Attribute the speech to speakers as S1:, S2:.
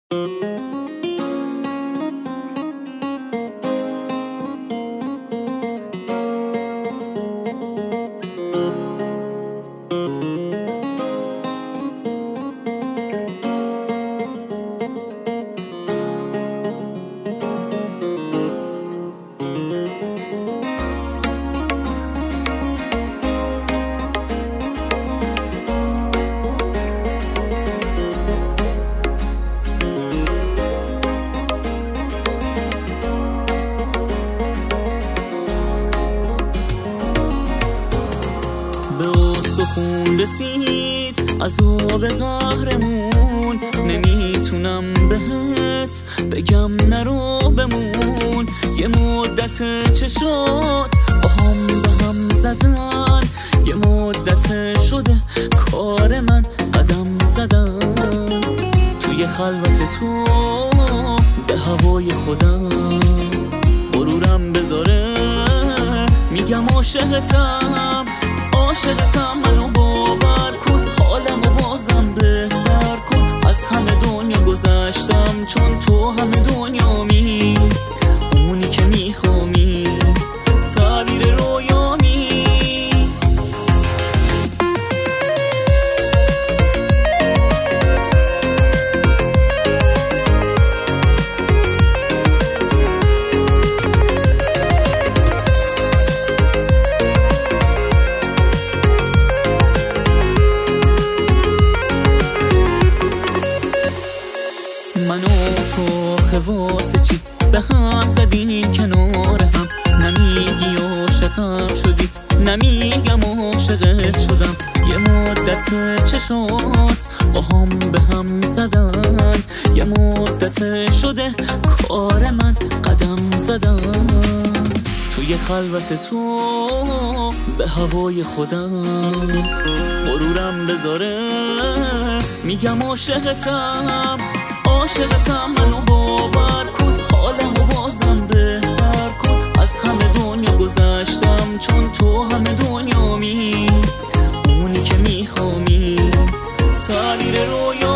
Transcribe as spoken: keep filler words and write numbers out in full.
S1: خون رسید عذاب قهرمون، نمیتونم بهت بگم نرو بمون. یه مدت چشات با هم به هم زدن، یه مدت شده کار من قدم زدن توی خلوت تو به هوای خودم. غرورم بذاره میگم عاشقتم، عاشقتم، منو باور کن، حالمو بازم بهتر کن. از همه دنیا گذشتم چون تو همه دنیامی، اونی که میخوامی، تعبیر رویامی. من و تو خواسه چی به هم زدیم کنار هم، نمیگی عاشقم شدی، نمیگم عاشقت شدم. یه مدت چشات با هم به هم زدن، یه مدت شده کار من قدم زدن توی خلوت تو به هوای خودم. غرورم بذاره میگم عاشقتم، عاشقتم، منو باور کن، حالمو بازم بهتر کن. از همه دنیا گذشتم چون تو همه دنیامی، اونی که میخوامی، تعبیر رویا.